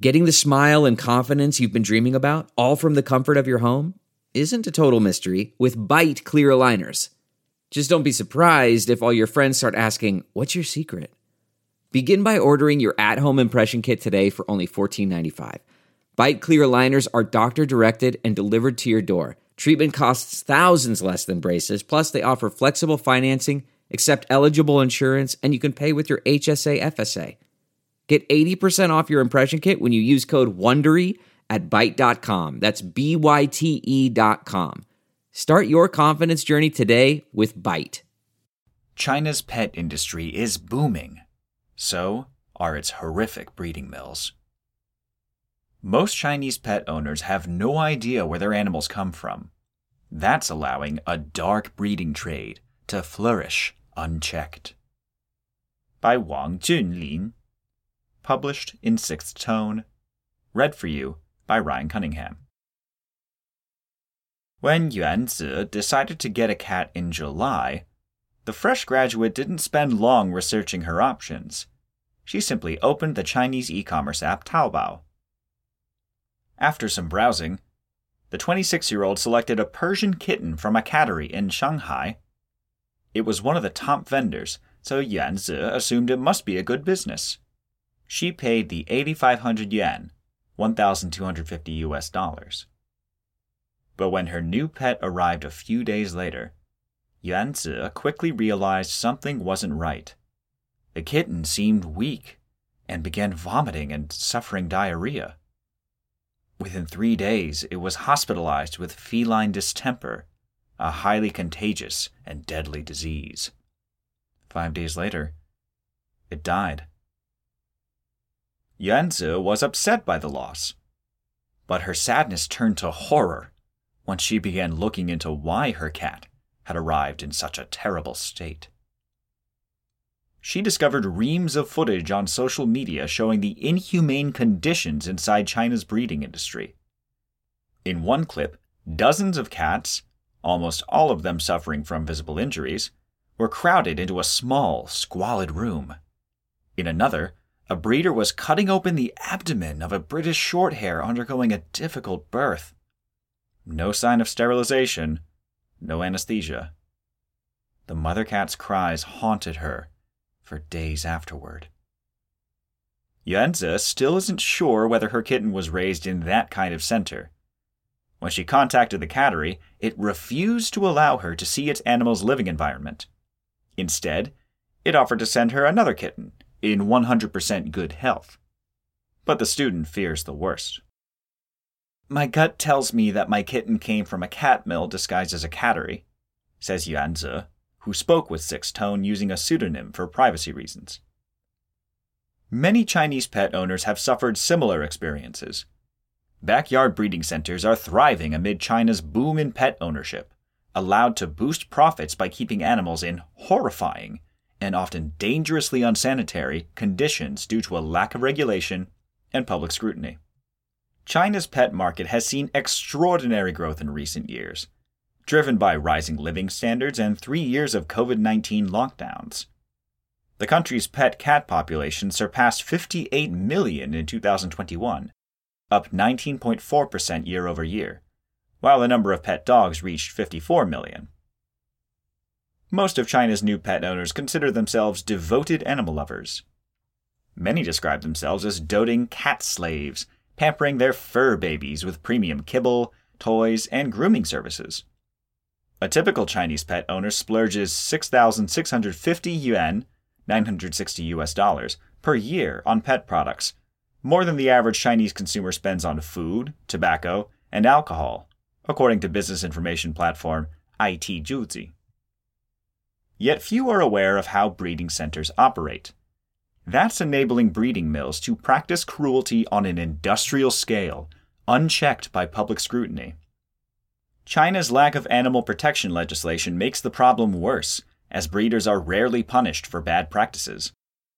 Getting the smile and confidence you've been dreaming about, all from the comfort of your home, isn't a total mystery with Byte clear aligners. Just don't be surprised if all your friends start asking, "What's your secret?" Begin by ordering your at-home impression kit today for only $14.95. Byte clear aligners are doctor-directed and delivered to your door. Treatment costs thousands less than braces, plus they offer flexible financing, accept eligible insurance, and you can pay with your HSA FSA. Get 80% off your impression kit when you use code WONDERY at Byte.com. That's BYTE.com. Start your confidence journey today with Byte. China's pet industry is booming. So are its horrific breeding mills. Most Chinese pet owners have no idea where their animals come from. That's allowing a dark breeding trade to flourish unchecked. By Wang Junlin. Published in 6th Tone. Read for you by Ryan Cunningham. When Yuanzi decided to get a cat in July, the fresh graduate didn't spend long researching her options. She simply opened the Chinese e-commerce app Taobao. After some browsing, the 26-year-old selected a Persian kitten from a cattery in Shanghai. It was one of the top vendors, so Yuanzi assumed it must be a good business. She paid the 8,500 yuan, $1,250. But when her new pet arrived a few days later, Yuanzi quickly realized something wasn't right. The kitten seemed weak and began vomiting and suffering diarrhea. Within 3 days, it was hospitalized with feline distemper, a highly contagious and deadly disease. 5 days later, it died. Yuanzi was upset by the loss, but her sadness turned to horror once she began looking into why her cat had arrived in such a terrible state. She discovered reams of footage on social media showing the inhumane conditions inside China's breeding industry. In one clip, dozens of cats, almost all of them suffering from visible injuries, were crowded into a small, squalid room. In another, a breeder was cutting open the abdomen of a British Shorthair undergoing a difficult birth. No sign of sterilization, no anesthesia. The mother cat's cries haunted her for days afterward. Yuanzi still isn't sure whether her kitten was raised in that kind of center. When she contacted the cattery, it refused to allow her to see its animal's living environment. Instead, it offered to send her another kitten in 100% good health. But the student fears the worst. "My gut tells me that my kitten came from a cat mill disguised as a cattery," says Yuanzi, who spoke with 6th Tone using a pseudonym for privacy reasons. Many Chinese pet owners have suffered similar experiences. Backyard breeding centers are thriving amid China's boom in pet ownership, allowed to boost profits by keeping animals in horrifying and often dangerously unsanitary conditions due to a lack of regulation and public scrutiny. China's pet market has seen extraordinary growth in recent years, driven by rising living standards and 3 years of COVID-19 lockdowns. The country's pet cat population surpassed 58 million in 2021, up 19.4% year over year, while the number of pet dogs reached 54 million. Most of China's new pet owners consider themselves devoted animal lovers. Many describe themselves as doting cat slaves, pampering their fur babies with premium kibble, toys, and grooming services. A typical Chinese pet owner splurges 6,650 yuan, $960 per year on pet products, more than the average Chinese consumer spends on food, tobacco, and alcohol, according to business information platform IT Juzi. Yet few are aware of how breeding centers operate. That's enabling breeding mills to practice cruelty on an industrial scale, unchecked by public scrutiny. China's lack of animal protection legislation makes the problem worse, as breeders are rarely punished for bad practices.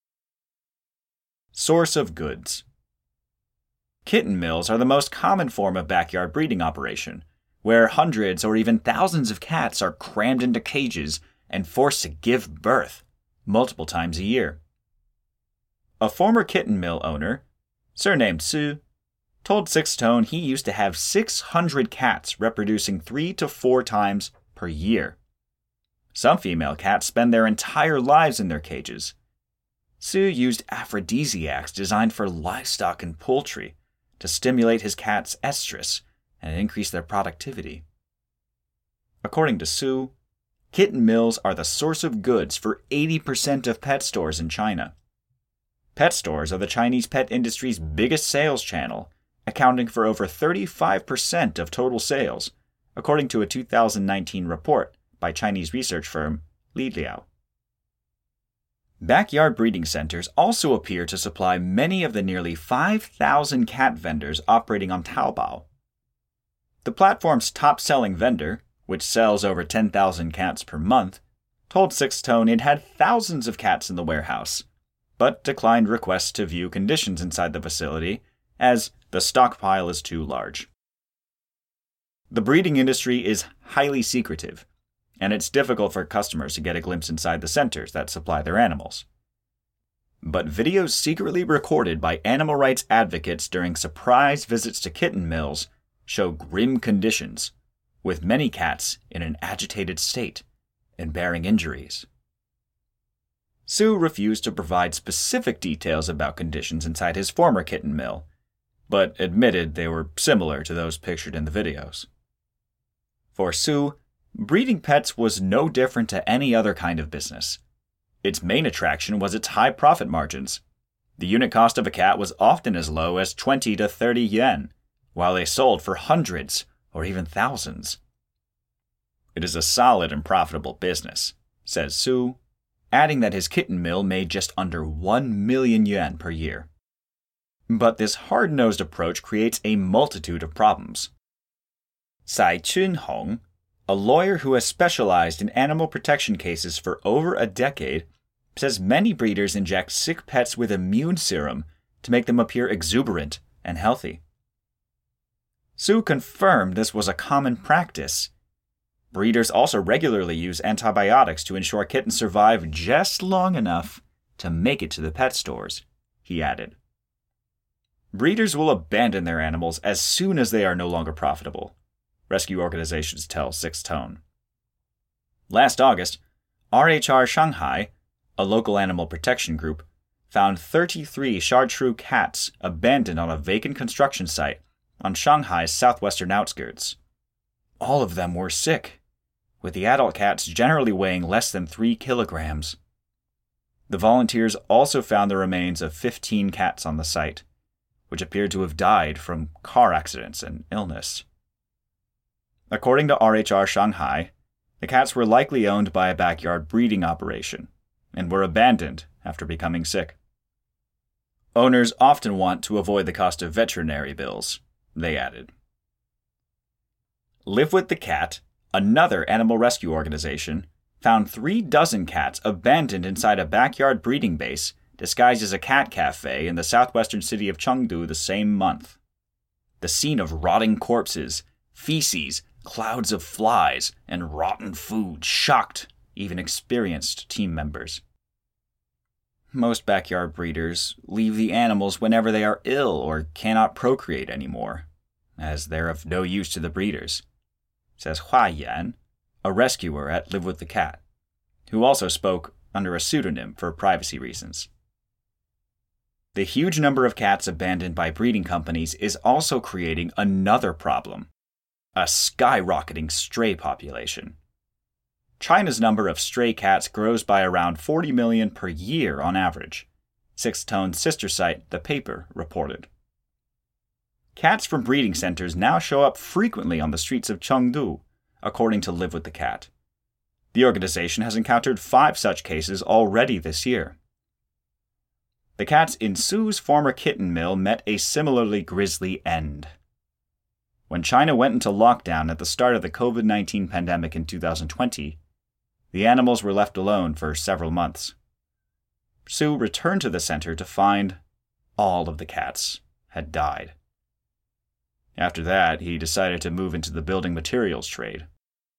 Source of goods. Kitten mills are the most common form of backyard breeding operation, where hundreds or even thousands of cats are crammed into cages and forced to give birth multiple times a year. A former kitten mill owner, surnamed Su, told Sixth Tone he used to have 600 cats reproducing 3 to 4 times per year. Some female cats spend their entire lives in their cages. Su used aphrodisiacs designed for livestock and poultry to stimulate his cats' estrus and increase their productivity. According to Su, kitten mills are the source of goods for 80% of pet stores in China. Pet stores are the Chinese pet industry's biggest sales channel, accounting for over 35% of total sales, according to a 2019 report by Chinese research firm Li Liao. Backyard breeding centers also appear to supply many of the nearly 5,000 cat vendors operating on Taobao. The platform's top-selling vendor, which sells over 10,000 cats per month, told Sixth Tone it had thousands of cats in the warehouse, but declined requests to view conditions inside the facility as the stockpile is too large. The breeding industry is highly secretive, and it's difficult for customers to get a glimpse inside the centers that supply their animals. But videos secretly recorded by animal rights advocates during surprise visits to kitten mills show grim conditions, with many cats in an agitated state and bearing injuries. Su refused to provide specific details about conditions inside his former kitten mill, but admitted they were similar to those pictured in the videos. For Su, breeding pets was no different to any other kind of business. Its main attraction was its high profit margins. The unit cost of a cat was often as low as 20 to 30 yen, while they sold for hundreds or even thousands. It is a solid and profitable business, says Su, adding that his kitten mill made just under 1 million yen per year. But this hard-nosed approach creates a multitude of problems. Sai Chun-hong, a lawyer who has specialized in animal protection cases for over a decade, says many breeders inject sick pets with immune serum to make them appear exuberant and healthy. Su confirmed this was a common practice. Breeders also regularly use antibiotics to ensure kittens survive just long enough to make it to the pet stores, he added. Breeders will abandon their animals as soon as they are no longer profitable, rescue organizations tell Sixth Tone. Last August, RHR Shanghai, a local animal protection group, found 33 chartreux cats abandoned on a vacant construction site on Shanghai's southwestern outskirts. All of them were sick, with the adult cats generally weighing less than 3 kilograms. The volunteers also found the remains of 15 cats on the site, which appeared to have died from car accidents and illness. According to RHR Shanghai, the cats were likely owned by a backyard breeding operation and were abandoned after becoming sick. Owners often want to avoid the cost of veterinary bills, they added. Live with the Cat, another animal rescue organization, found 36 cats abandoned inside a backyard breeding base disguised as a cat cafe in the southwestern city of Chengdu the same month. The scene of rotting corpses, feces, clouds of flies, and rotten food shocked even experienced team members. Most backyard breeders leave the animals whenever they are ill or cannot procreate anymore, as they're of no use to the breeders, says Hua Yan, a rescuer at Live with the Cat, who also spoke under a pseudonym for privacy reasons. The huge number of cats abandoned by breeding companies is also creating another problem: a skyrocketing stray population. China's number of stray cats grows by around 40 million per year on average, Sixth Tone's sister site, The Paper, reported. Cats from breeding centers now show up frequently on the streets of Chengdu, according to Live with the Cat. The organization has encountered 5 such cases already this year. The cats in Su's former kitten mill met a similarly grisly end. When China went into lockdown at the start of the COVID-19 pandemic in 2020, the animals were left alone for several months. Su returned to the center to find all of the cats had died. After that, he decided to move into the building materials trade.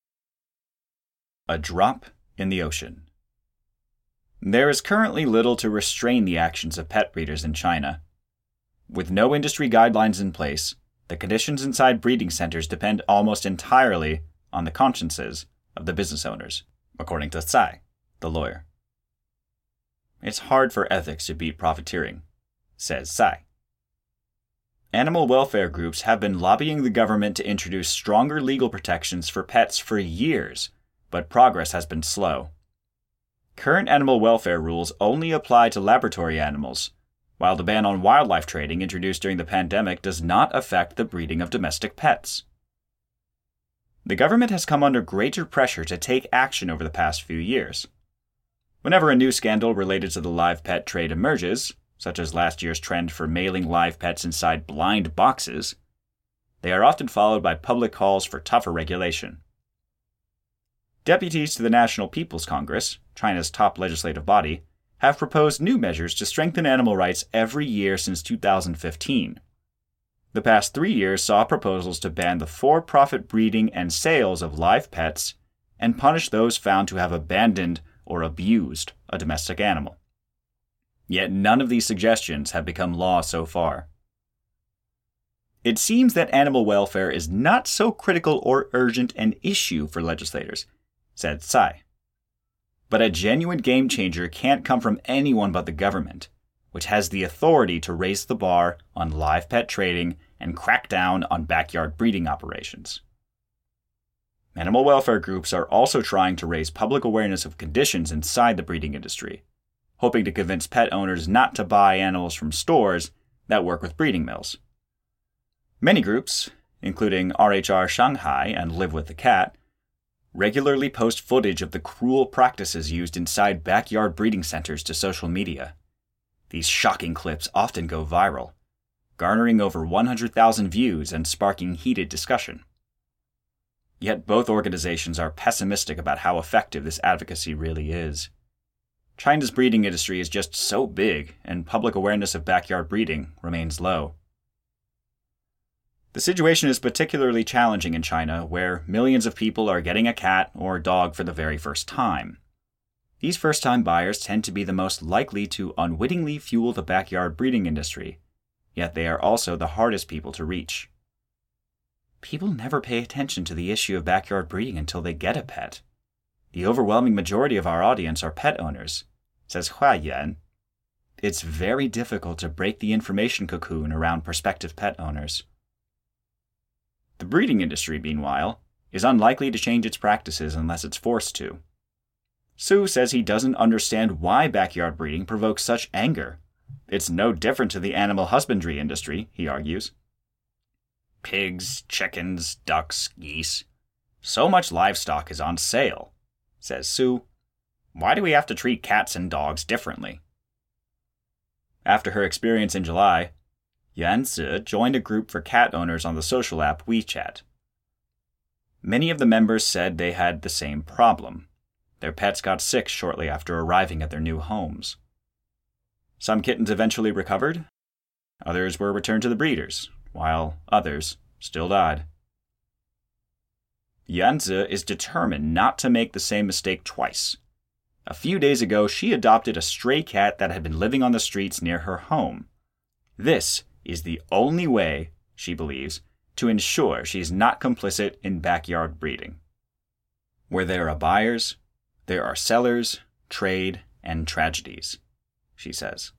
A drop in the ocean. There is currently little to restrain the actions of pet breeders in China. With no industry guidelines in place, the conditions inside breeding centers depend almost entirely on the consciences of the business owners, according to Tsai, the lawyer. It's hard for ethics to beat profiteering, says Tsai. Animal welfare groups have been lobbying the government to introduce stronger legal protections for pets for years, but progress has been slow. Current animal welfare rules only apply to laboratory animals, while the ban on wildlife trading introduced during the pandemic does not affect the breeding of domestic pets. The government has come under greater pressure to take action over the past few years. Whenever a new scandal related to the live pet trade emerges, such as last year's trend for mailing live pets inside blind boxes, they are often followed by public calls for tougher regulation. Deputies to the National People's Congress, China's top legislative body, have proposed new measures to strengthen animal rights every year since 2015. The past 3 years saw proposals to ban the for-profit breeding and sales of live pets and punish those found to have abandoned or abused a domestic animal. Yet none of these suggestions have become law so far. It seems that animal welfare is not so critical or urgent an issue for legislators, said Tsai. But a genuine game changer can't come from anyone but the government, which has the authority to raise the bar on live pet trading and crack down on backyard breeding operations. Animal welfare groups are also trying to raise public awareness of conditions inside the breeding industry, hoping to convince pet owners not to buy animals from stores that work with breeding mills. Many groups, including RHR Shanghai and Live with the Cat, regularly post footage of the cruel practices used inside backyard breeding centers to social media. These shocking clips often go viral, garnering over 100,000 views and sparking heated discussion. Yet both organizations are pessimistic about how effective this advocacy really is. China's breeding industry is just so big, and public awareness of backyard breeding remains low. The situation is particularly challenging in China, where millions of people are getting a cat or dog for the very first time. These first-time buyers tend to be the most likely to unwittingly fuel the backyard breeding industry, yet they are also the hardest people to reach. People never pay attention to the issue of backyard breeding until they get a pet. The overwhelming majority of our audience are pet owners, says Hua Yan. It's very difficult to break the information cocoon around prospective pet owners. The breeding industry, meanwhile, is unlikely to change its practices unless it's forced to. Su says he doesn't understand why backyard breeding provokes such anger. It's no different to the animal husbandry industry, he argues. Pigs, chickens, ducks, geese. So much livestock is on sale, says Su. Why do we have to treat cats and dogs differently? After her experience in July, Yuan Zi joined a group for cat owners on the social app WeChat. Many of the members said they had the same problem. Their pets got sick shortly after arriving at their new homes. Some kittens eventually recovered, others were returned to the breeders, while others still died. Yuan Zi is determined not to make the same mistake twice. A few days ago, she adopted a stray cat that had been living on the streets near her home. This is the only way, she believes, to ensure she's not complicit in backyard breeding. Where there are buyers, there are sellers, trade, and tragedies, she says.